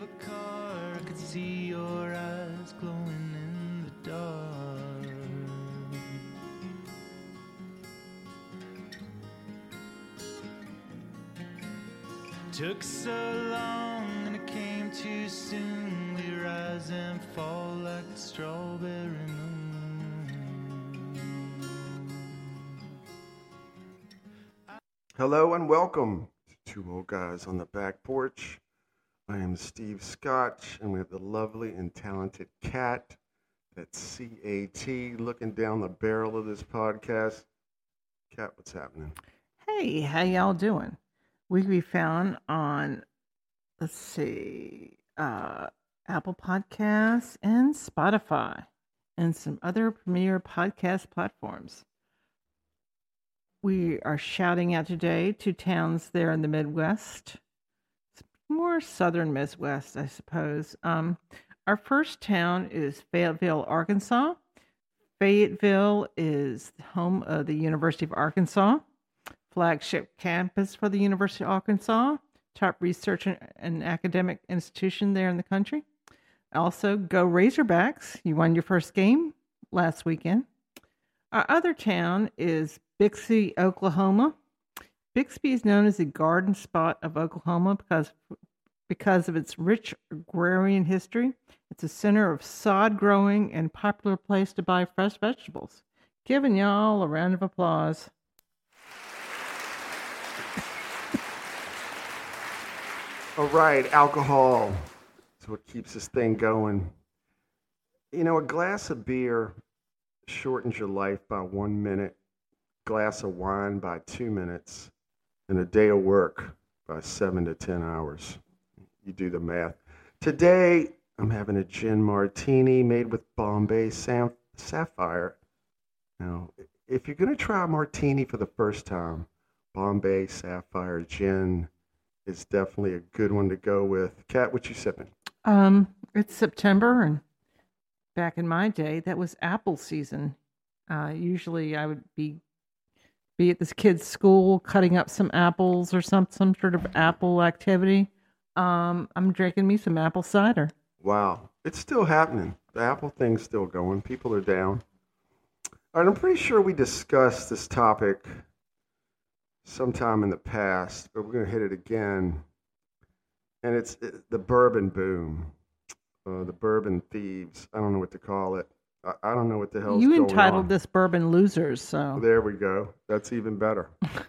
of a car, I could see your eyes glowing in the dark. Took so long and it came too soon. We rise and fall like the strawberry moon. Hello and welcome to Two Old Guys on the Back Porch. I am Steve Scotch, and we have the lovely and talented Kat, that's C-A-T, looking down the barrel of this podcast. Kat, what's happening? Hey, how y'all doing? We can be found on, Apple Podcasts and Spotify and some other premier podcast platforms. We are shouting out today to towns there in the Midwest, more southern Midwest, I suppose. Our first town is Fayetteville, Arkansas. Fayetteville is the home of the University of Arkansas, flagship campus for the University of Arkansas, top research and academic institution there in the country. Also, go Razorbacks. You won your first game last weekend. Our other town is Bixby, Oklahoma. Bixby is known as the garden spot of Oklahoma because of its rich agrarian history. It's a center of sod growing and popular place to buy fresh vegetables. Giving y'all a round of applause. All right, alcohol is what keeps this thing going. You know, a glass of beer shortens your life by 1 minute, glass of wine by 2 minutes, and a day of work by 7 to 10 hours. You do the math. Today, I'm having a gin martini made with Bombay Sapphire. Now, if you're going to try a martini for the first time, Bombay Sapphire gin is definitely a good one to go with. Kat, what you sipping? It's September, and back in my day, that was apple season. Usually, I would be at this kid's school cutting up some apples or some sort of apple activity. I'm drinking me some apple cider. Wow, it's still happening. The apple thing's still going. People are down. All right, I'm pretty sure we discussed this topic sometime in the past, but we're going to hit it again. And it's the bourbon boom, the bourbon thieves. I don't know what to call it. I don't know what the hell's You going entitled on. this Bourbon Losers, so. There we go. That's even better.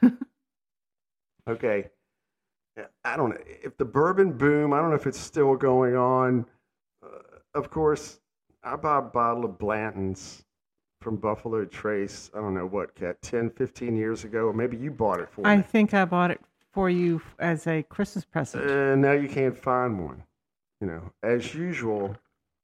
Okay. I don't know. If the bourbon boom, I don't know if it's still going on. Of course, I bought a bottle of Blanton's from Buffalo Trace, I don't know what, Kat, 10, 15 years ago, or maybe you bought it for me. I think I bought it for you as a Christmas present. And now you can't find one. You know, as usual,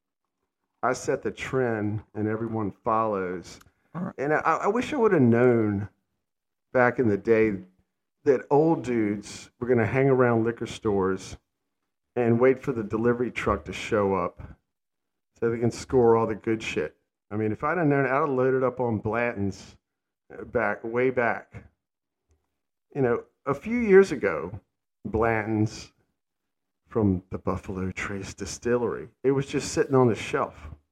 I set the trend and everyone follows. And I wish I would have known back in the day that old dudes were going to hang around liquor stores and wait for the delivery truck to show up so they can score all the good shit. I mean, if I'd have known, I'd have loaded up on Blanton's way back. You know, a few years ago, Blanton's from the Buffalo Trace Distillery, it was just sitting on the shelf.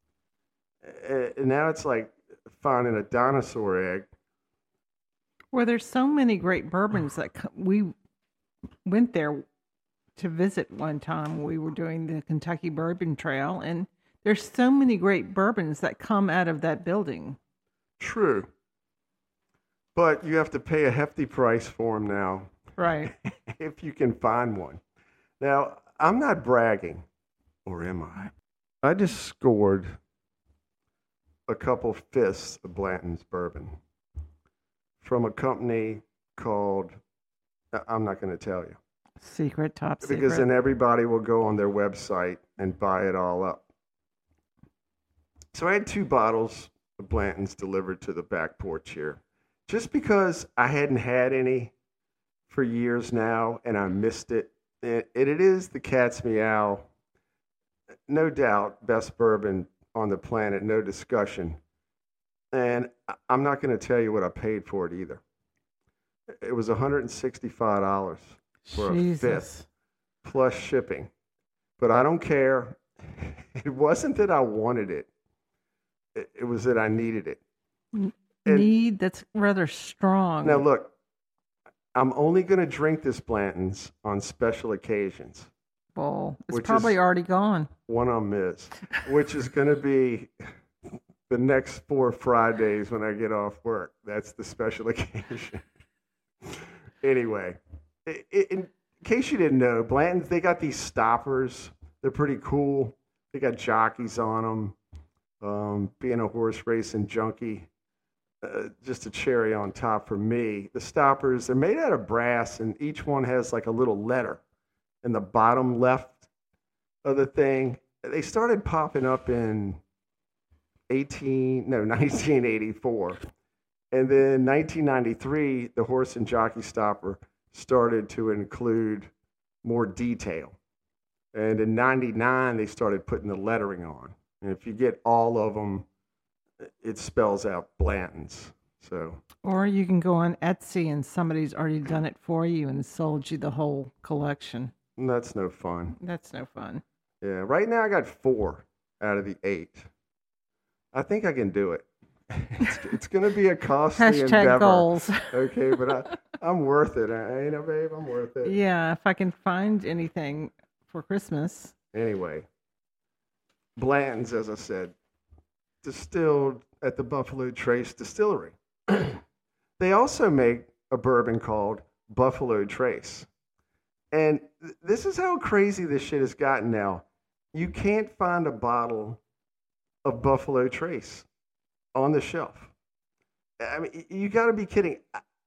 And now it's like finding a dinosaur egg. Well, there's so many great bourbons that we went there to visit one time. We were doing the Kentucky Bourbon Trail, and there's so many great bourbons that come out of that building. True. But you have to pay a hefty price for them now. Right. If you can find one. Now, I'm not bragging, or am I? I just scored a couple fists of Blanton's bourbon from a company called, I'm not going to tell you. Top secret. Because then everybody will go on their website and buy it all up. So I had 2 bottles of Blanton's delivered to the back porch here. Just because I hadn't had any for years now and I missed it. It is the Cat's Meow. No doubt, best bourbon on the planet, no discussion. And I'm not going to tell you what I paid for it either. It was $165 for a fifth plus shipping. but I don't care. It wasn't that I wanted it. It was that I needed it. Need, that's rather strong. Now, look, I'm only going to drink this Blanton's on special occasions. Well, it's which probably is already gone. one on Miz, which is going to be the next 4 Fridays when I get off work. That's the special occasion. Anyway, in case you didn't know, Blanton's, they got these stoppers. They're pretty cool. They got jockeys on them. Being a horse racing junkie, just a cherry on top for me. The stoppers, they're made out of brass, and each one has like a little letter in the bottom left of the thing. They started popping up in 1984. And then 1993, the horse and jockey stopper started to include more detail. And in 99, they started putting the lettering on. And if you get all of them, it spells out Blanton's. So, or you can go on Etsy and somebody's already done it for you and sold you the whole collection. that's no fun. That's no fun. Yeah, right now I got 4 out of the 8. I think I can do it. It's going to be a costly Hashtag endeavor. goals. Okay, but I'm worth it. Babe, I'm worth it. Yeah, if I can find anything for Christmas. Anyway, Blanton's, as I said, distilled at the Buffalo Trace Distillery. They also make a bourbon called Buffalo Trace. And this is how crazy this shit has gotten now. You can't find a bottle of Buffalo Trace on the shelf. I mean, you got to be kidding.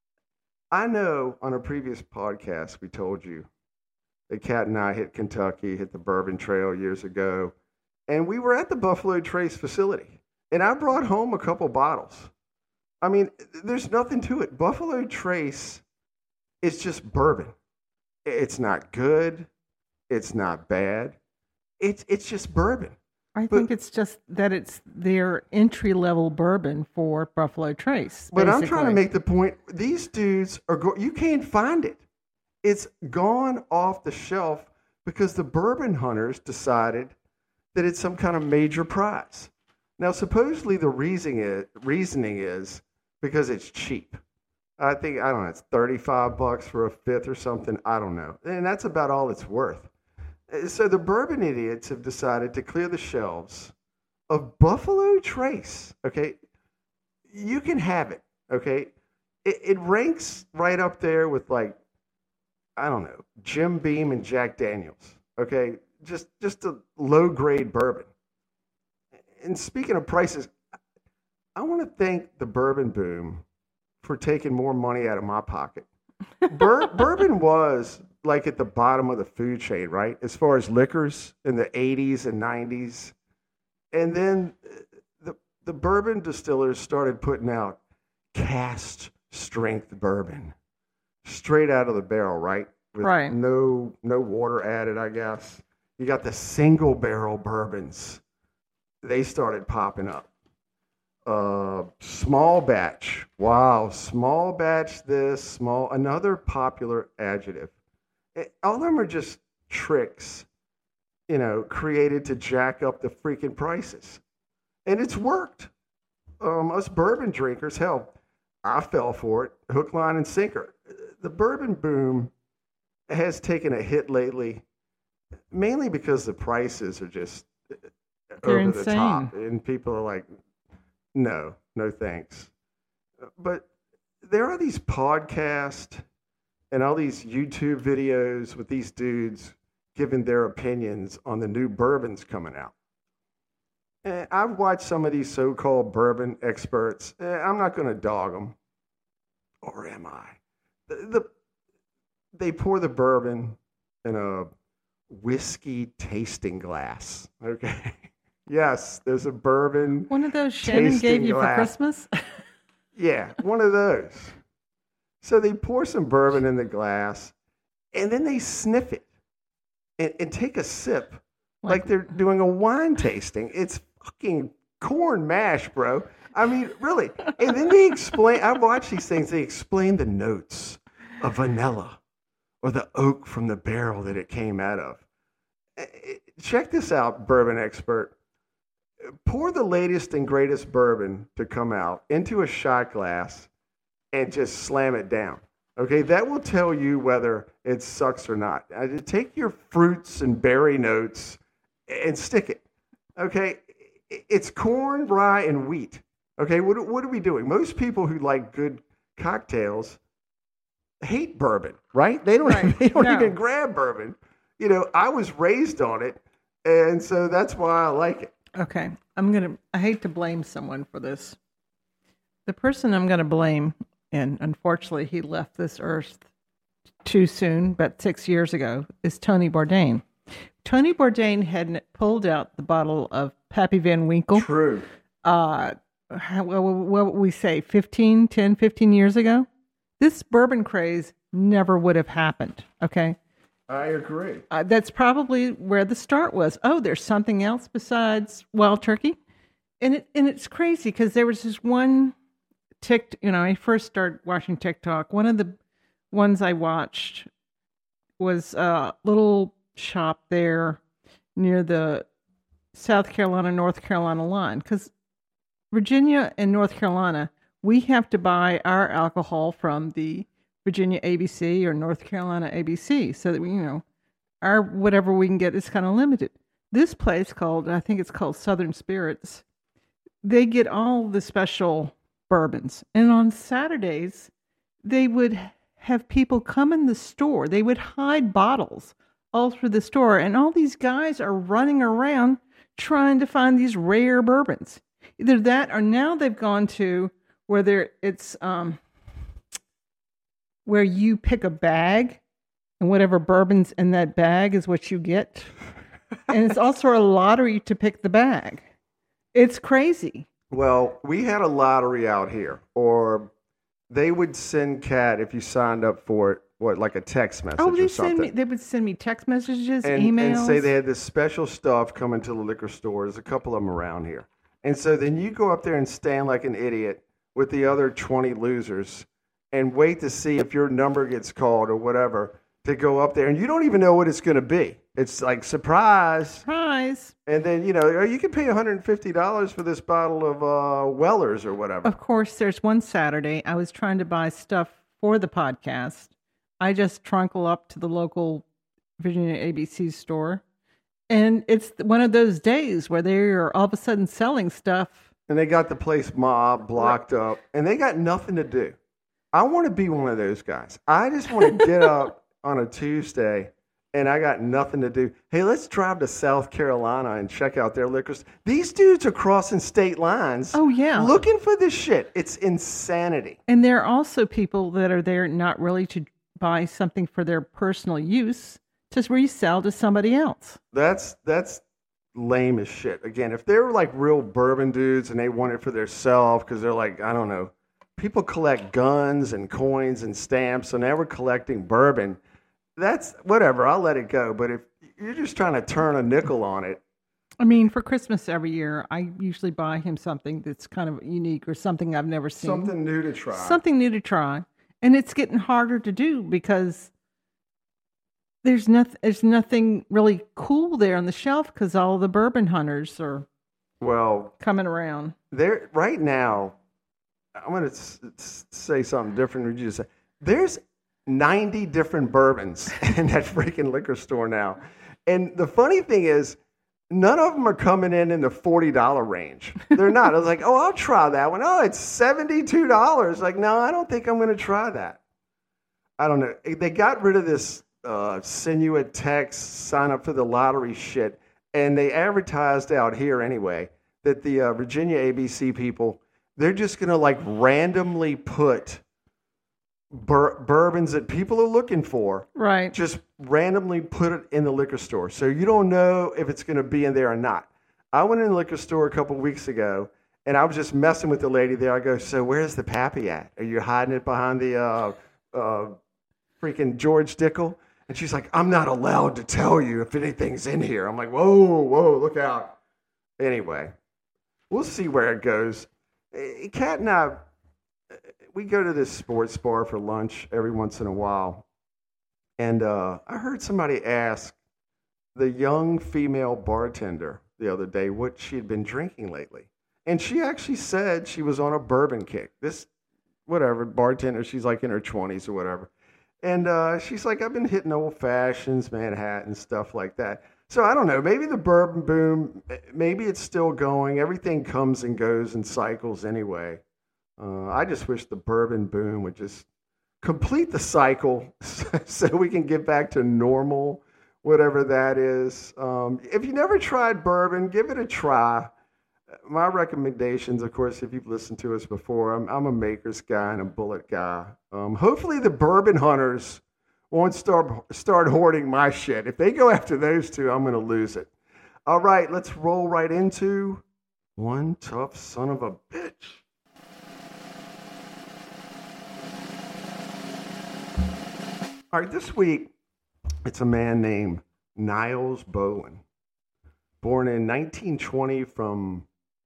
I know on a previous podcast we told you that Kat and I hit Kentucky, hit the Bourbon Trail years ago, and we were at the Buffalo Trace facility, and I brought home a couple bottles. I mean, there's nothing to it. Buffalo Trace is just bourbon. It's not good. It's not bad. It's just bourbon. I think it's just that it's their entry-level bourbon for Buffalo Trace. But basically. I'm trying to make the point, these dudes you can't find it. It's gone off the shelf because the bourbon hunters decided that it's some kind of major prize. Now, supposedly the reasoning is because it's cheap. I don't know, it's $35 for a fifth or something. I don't know. And that's about all it's worth. So the bourbon idiots have decided to clear the shelves of Buffalo Trace. Okay. You can have it. Okay. It ranks right up there with, like, I don't know, Jim Beam and Jack Daniels. Okay. Just a low grade bourbon. And speaking of prices, I want to thank the bourbon boom for taking more money out of my pocket. Bourbon was like at the bottom of the food chain, right? As far as liquors in the 80s and 90s. And then the bourbon distillers started putting out cast strength bourbon straight out of the barrel, right? With right. No water added, I guess. You got the single barrel bourbons. They started popping up. Small batch. Wow. Small batch this, another popular adjective. All of them are just tricks, created to jack up the freaking prices. And it's worked. Us bourbon drinkers, hell, I fell for it, hook, line, and sinker. The bourbon boom has taken a hit lately, mainly because the prices are just They're over insane. the top. And people are like, no thanks. But there are these podcasts and all these YouTube videos with these dudes giving their opinions on the new bourbons coming out. And I've watched some of these so-called bourbon experts. I'm not going to dog them. Or am I? They pour the bourbon in a whiskey tasting glass. Okay. Yes, there's a bourbon. One of those Shannon gave you for Christmas? Yeah, one of those. So they pour some bourbon in the glass, and then they sniff it and take a sip like they're doing a wine tasting. It's fucking corn mash, bro. I mean, really. And then they explain, I watch these things, they explain the notes of vanilla or the oak from the barrel that it came out of. check this out, bourbon expert. Pour the latest and greatest bourbon to come out into a shot glass and just slam it down. Okay, that will tell you whether it sucks or not. Take your fruits and berry notes and stick it. Okay, it's corn, rye, and wheat. Okay, what are we doing? Most people who like good cocktails hate bourbon, right? They don't, Right. they don't No. even grab bourbon. You know, I was raised on it, and so that's why I like it. Okay, I hate to blame someone for this. The person I'm going to blame, and unfortunately he left this earth too soon, about 6 years ago, is Tony Bourdain. Tony Bourdain had pulled out the bottle of Pappy Van Winkle. True. What would we say, 15 years ago? This bourbon craze never would have happened, okay? I agree. That's probably where the start was. Oh, there's something else besides Wild Turkey, and it's crazy because there was this one I first started watching TikTok. One of the ones I watched was a little shop there near the South Carolina, North Carolina line. Because Virginia and North Carolina, we have to buy our alcohol from the Virginia ABC or North Carolina ABC, so that we, our whatever we can get is kind of limited. This place I think it's called Southern Spirits, they get all the special bourbons. And on Saturdays, they would have people come in the store. They would hide bottles all through the store. And all these guys are running around trying to find these rare bourbons. Either that or now they've gone to whether it's where you pick a bag and whatever bourbon's in that bag is what you get. And it's also a lottery to pick the bag. It's crazy. Well, we had a lottery out here, or they would send Kat if you signed up for it, like a text message or something. They would send me text messages, and emails. And say they had this special stuff coming to the liquor store. There's a couple of them around here. And so then you go up there and stand like an idiot with the other 20 losers and wait to see if your number gets called or whatever to go up there. And you don't even know what it's going to be. It's like, surprise. Surprise. And then, you can pay $150 for this bottle of Weller's or whatever. Of course, there's one Saturday I was trying to buy stuff for the podcast. I just trunkle up to the local Virginia ABC store. And it's one of those days where they're all of a sudden selling stuff. And they got the place blocked up. And they got nothing to do. I want to be one of those guys. I just want to get up on a Tuesday and I got nothing to do. Hey, let's drive to South Carolina and check out their liquor store. These dudes are crossing state lines. Oh, yeah. Looking for this shit. It's insanity. And there are also people that are there not really to buy something for their personal use, to resell to somebody else. That's lame as shit. Again, if they were like real bourbon dudes and they want it for themselves because they're like, I don't know, people collect guns and coins and stamps, so now we're collecting bourbon. That's whatever. I'll let it go. But if you're just trying to turn a nickel on it. I mean, for Christmas every year, I usually buy him something that's kind of unique or something I've never seen. Something new to try. Something new to try. And it's getting harder to do because there's nothing really cool there on the shelf because all the bourbon hunters are coming around. There right now, I'm going to say something different than you just said. There's 90 different bourbons in that freaking liquor store now. And the funny thing is, none of them are coming in the $40 range. They're not. I was like, I'll try that one. Oh, it's $72. Like, no, I don't think I'm going to try that. I don't know. They got rid of this Sinuit text, sign up for the lottery shit. And they advertised out here anyway that the Virginia ABC people, they're just going to like randomly put bourbons that people are looking for. Right. Just randomly put it in the liquor store. So you don't know if it's going to be in there or not. I went in the liquor store a couple weeks ago, and I was just messing with the lady there. I go, so where's the Pappy at? Are you hiding it behind the freaking George Dickel? And she's like, I'm not allowed to tell you if anything's in here. I'm like, whoa, look out. Anyway, we'll see where it goes. Kat and I, we go to this sports bar for lunch every once in a while. And I heard somebody ask the young female bartender the other day what she had been drinking lately. And she actually said she was on a bourbon kick. This, whatever, bartender, she's like in her 20s or whatever. And she's like, I've been hitting old fashions, Manhattan, stuff like that. So I don't know, maybe the bourbon boom, maybe it's still going. Everything comes and goes in cycles anyway. I just wish the bourbon boom would just complete the cycle so we can get back to normal, whatever that is. If you never tried bourbon, give it a try. My recommendations, of course, if you've listened to us before, I'm a Maker's guy and a Bullet guy. Hopefully the bourbon hunters won't start hoarding my shit. If they go after those two, I'm going to lose it. All right, let's roll right into One Tough Son of a Bitch. All right, this week, it's a man named Niles Boland, born in 1920 from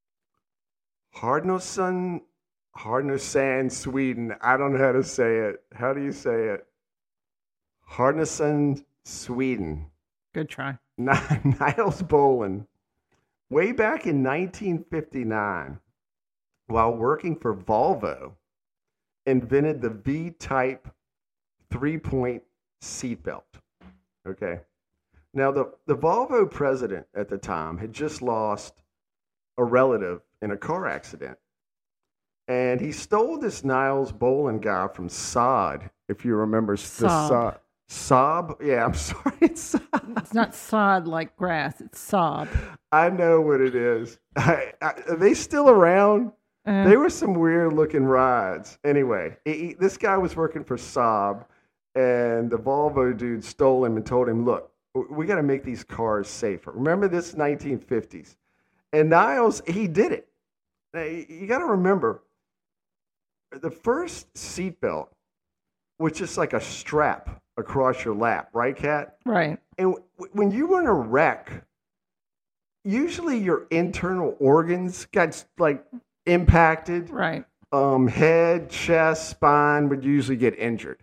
Hardnösen, Sweden. I don't know how to say it. How do you say it? Hardnösen, Sweden. Good try. Niles Boland, way back in 1959, while working for Volvo, invented the V-type 3-point seatbelt. Okay. Now, the Volvo president at the time had just lost a relative in a car accident. And he stole this Niles Boland guy from Saab, if you remember. Saab. Saab? Yeah, I'm sorry. It's Saab. It's not sod like grass. It's sob. I know what it is. Are they still around? They were some weird looking rides. Anyway, this guy was working for Saab, and the Volvo dude stole him and told him, look, we got to make these cars safer. Remember this 1950s. And Niles, he did it. Now, you got to remember, the first seatbelt was just like a strap across your lap, right, Kat? Right. And when you were in a wreck, usually your internal organs got like impacted. Right. Head, chest, spine would usually get injured.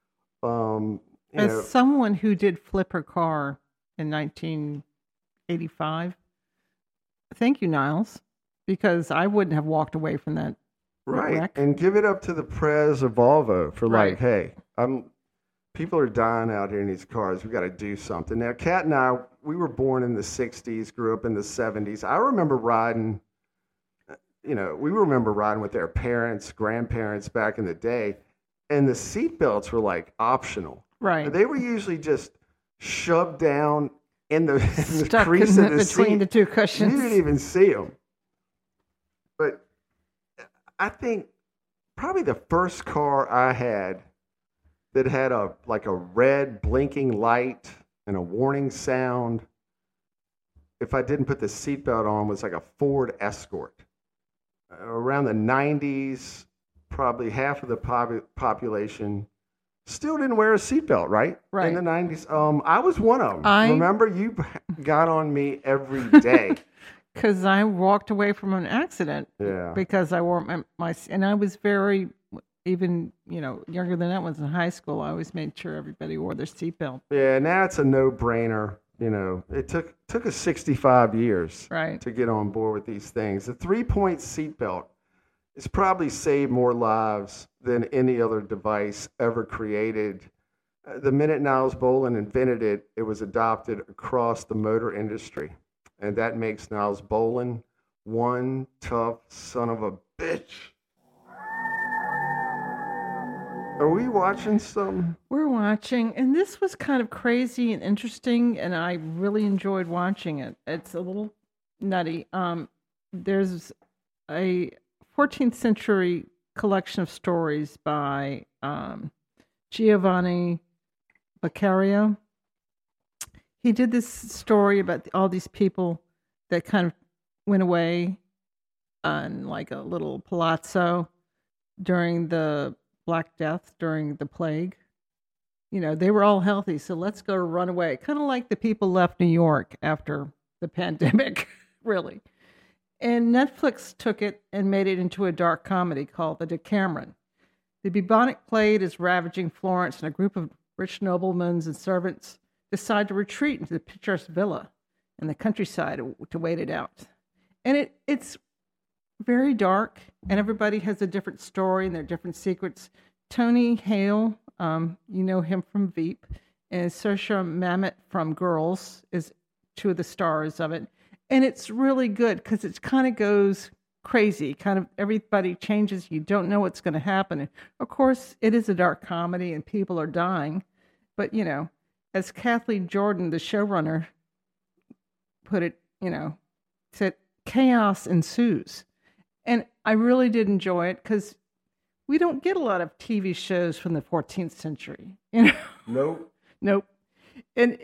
As someone who did flip her car in 1985, thank you, Niles, because I wouldn't have walked away from that wreck. And give it up to the Prez of Volvo for Right. like, hey, people are dying out here in these cars. We got to do something. Now, Kat and I, we were born in the 60s, grew up in the 70s. I remember riding, we remember riding with our parents, grandparents back in the day, and the seatbelts were like optional. Right. They were usually just shoved down in the Stuck crease in of the between seat. the two cushions. You didn't even see them. But I think probably the first car I had that had a red blinking light and a warning sound, if I didn't put the seatbelt on, was like a Ford Escort. Around the 90s, probably half of the population still didn't wear a seatbelt, right? Right. In the 90s. I was one of them. Remember, you got on me every day. Because I walked away from an accident. Yeah. Because I wore my and I was very, even, younger than that, was in high school. I always made sure everybody wore their seatbelt. Yeah, now it's a no-brainer. It took us 65 years to get on board with these things. The 3-point seatbelt has probably saved more lives than any other device ever created. The minute Niles Boland invented it, it was adopted across the motor industry. And that makes Niles Boland one tough son of a bitch. Are we watching some? We're watching, and this was kind of crazy and interesting, and I really enjoyed watching it. It's a little nutty. There's a 14th century collection of stories by Giovanni Boccaccio. He did this story about all these people that kind of went away on like a little palazzo during the Black Death, during the plague. They were all healthy, so let's go run away. Kind of like the people left New York after the pandemic, really. And Netflix took it and made it into a dark comedy called The Decameron. The bubonic plague is ravaging Florence, and a group of rich noblemen and servants decide to retreat into the picturesque villa in the countryside to wait it out. And it's very dark, and everybody has a different story and their different secrets. Tony Hale, you know him from Veep, and Saoirse Mamet from Girls is two of the stars of it. And it's really good because it kind of goes crazy. Kind of everybody changes. You don't know what's going to happen. And of course, it is a dark comedy and people are dying. But, you know, as Kathleen Jordan, the showrunner, put it, you know, said, chaos ensues. And I really did enjoy it because we don't get a lot of TV shows from the 14th century. You know? Nope. And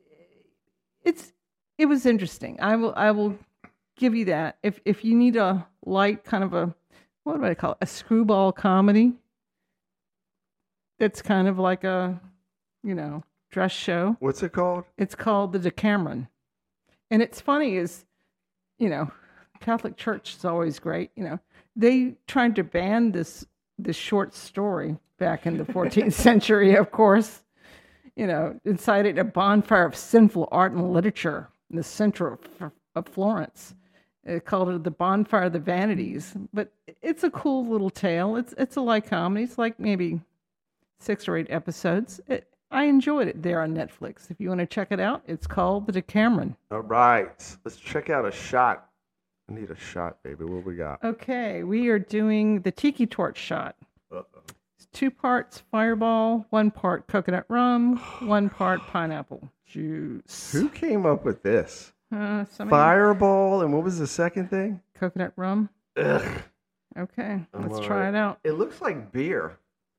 it was interesting. I will give you that. If you need a light kind of a, what do I call it? A screwball comedy. That's kind of like a, you know, dress show. What's it called? It's called the Decameron. And it's funny is, you know, Catholic Church is always great. You know, they tried to ban this short story back in the 14th century, of course. You know, incited a bonfire of sinful art and literature in the center of Florence. It called it the Bonfire of the Vanities. But it's a cool little tale. It's a light comedy. It's like maybe 6 or 8 episodes. I enjoyed it there on Netflix. If you want to check it out, it's called The Decameron. All right. Let's check out a shot. I need a shot, baby. What we got? Okay, we are doing the Tiki Torch shot. Uh-oh. It's 2 parts Fireball, 1 part coconut rum, 1 part pineapple juice. Who came up with this? Somebody. Fireball, and what was the second thing? Coconut rum. Ugh. Okay, let's all try right. it out. It looks like beer.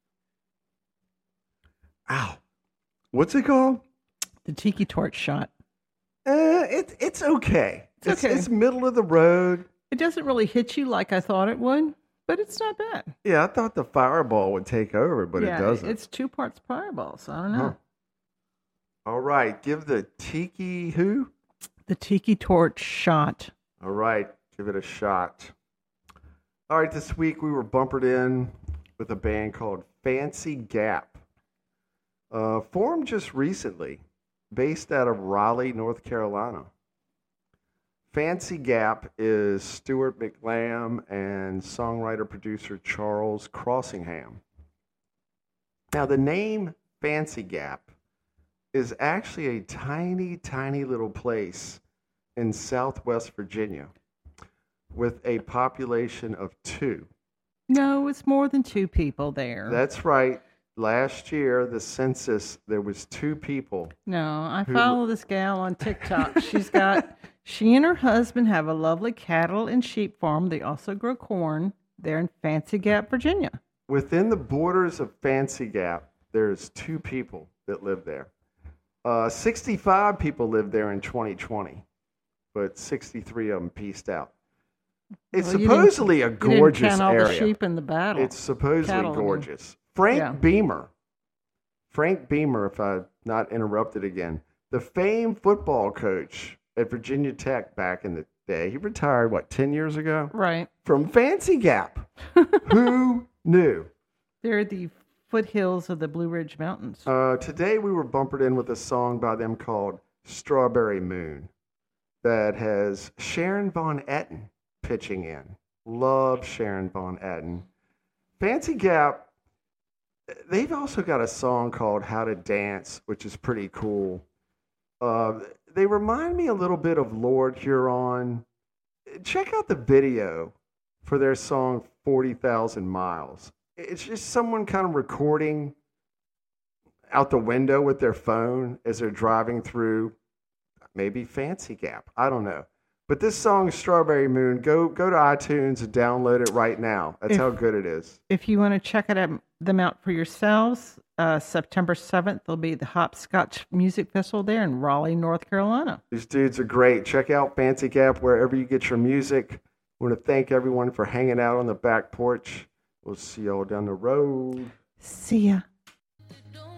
Ow. What's it called? The Tiki Torch shot. It's okay. It's okay. It's middle of the road. It doesn't really hit you like I thought it would, but it's not bad. Yeah, I thought the Fireball would take over, but it doesn't. It's 2 parts Fireball, so I don't know. All right, give the Tiki who? The Tiki Torch shot. All right, give it a shot. All right, this week we were bumpered in with a band called Fancy Gap. Formed just recently, based out of Raleigh, North Carolina. Fancy Gap is Stuart McLam and songwriter-producer Charles Crossingham. Now, the name Fancy Gap is actually a tiny, tiny little place in southwest Virginia with a population of 2. No, it's more than 2 people there. That's right. Last year, the census, there was 2 people. No, I follow this gal on TikTok. She and her husband have a lovely cattle and sheep farm. They also grow corn there in Fancy Gap, Virginia. Within the borders of Fancy Gap, there's 2 people that live there. 65 people lived there in 2020, but 63 of them pieced out. It's supposedly a gorgeous you didn't count all area. The sheep in the battle. It's supposedly Cattle, gorgeous. Frank Beamer, if I've not interrupted again, the famed football coach at Virginia Tech back in the day, he retired, 10 years ago? Right. From Fancy Gap. Who knew? They're the foothills of the Blue Ridge Mountains. Today we were bumpered in with a song by them called Strawberry Moon that has Sharon Von Etten pitching in. Love Sharon Von Etten. Fancy Gap, they've also got a song called How to Dance, which is pretty cool. They remind me a little bit of Lord Huron. Check out the video for their song 40,000 Miles. It's just someone kind of recording out the window with their phone as they're driving through maybe Fancy Gap. I don't know. But this song, Strawberry Moon, go to iTunes and download it right now. That's how good it is. If you want to check them out for yourselves, September 7th, there'll be the Hopscotch Music Festival there in Raleigh, North Carolina. These dudes are great. Check out Fancy Gap wherever you get your music. I want to thank everyone for hanging out on the back porch. We'll see y'all down the road. See ya.